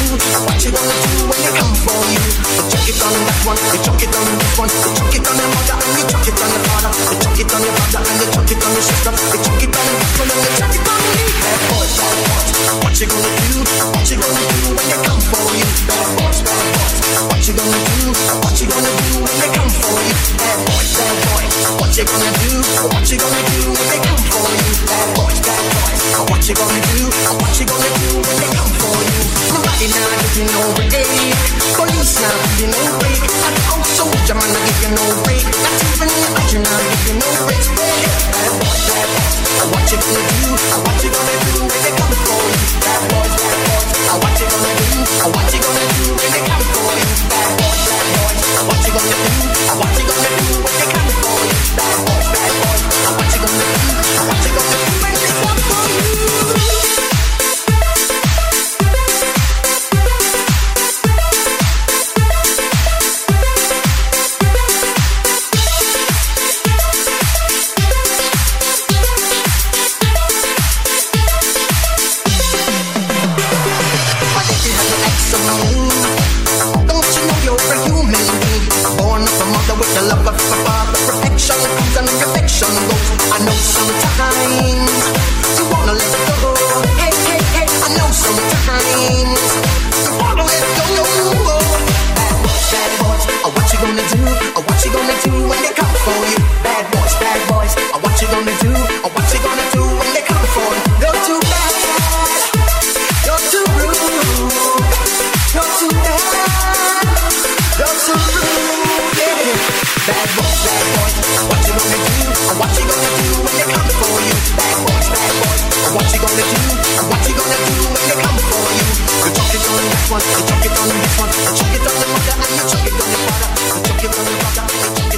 What you gonna do when they come for you? You chuck it on that one, you chuck it on this one, you chuck it on your mother and you chuck it on your father, you chuck it on your brother and you chuck it on your sister, you chuck it on this one and you chuck it on me. Bad boys, bad boys. What you gonna do? What you gonna do when they come for you? Bad boys, bad boys. What you gonna do? What you gonna do when they come for you? Bad boys, bad boys. What you gonna do? What you gonna do when they come for you? Bad boys, bad boys. What you gonna do? What you gonna do when they come for you? Nobody now give you no break. Police now give you no break. And out soldier man give you no break. Not even the usher now give you no break. Bad boys, bad boys. What you gonna do? What you gonna do when they come for you? Bad boys, bad boys. What you gonna do? What you gonna do when they come for you? Bad boys, bad boys. What you gonna do? What you gonna do when they come for you? Bad boys, bad boys. What you gonna do? What you gonna do when they come for you? Don't you know you're a human being? Born of a mother with the love of a father. Perfection comes and perfection goes. I know sometimes you wanna let go. Hey, hey, hey. I know sometimes you wanna let go. Bad boys, bad boys. What you gonna do? What you gonna do when they come for you? Bad boys, bad boys. What you gonna do? What you gonna do when they come for you? You're too bad. You're too rude. You're too bad, you're too rude, yeah. Bad boys, what you gonna do? What you gonna do when they come for you? Bad boys, what you gonna do? What you gonna do when they come for you? You chuck it on that one, you chuck it on this one, you chuck it on the mother and you chuck it on your father, you chuck it on your brother, you chuck it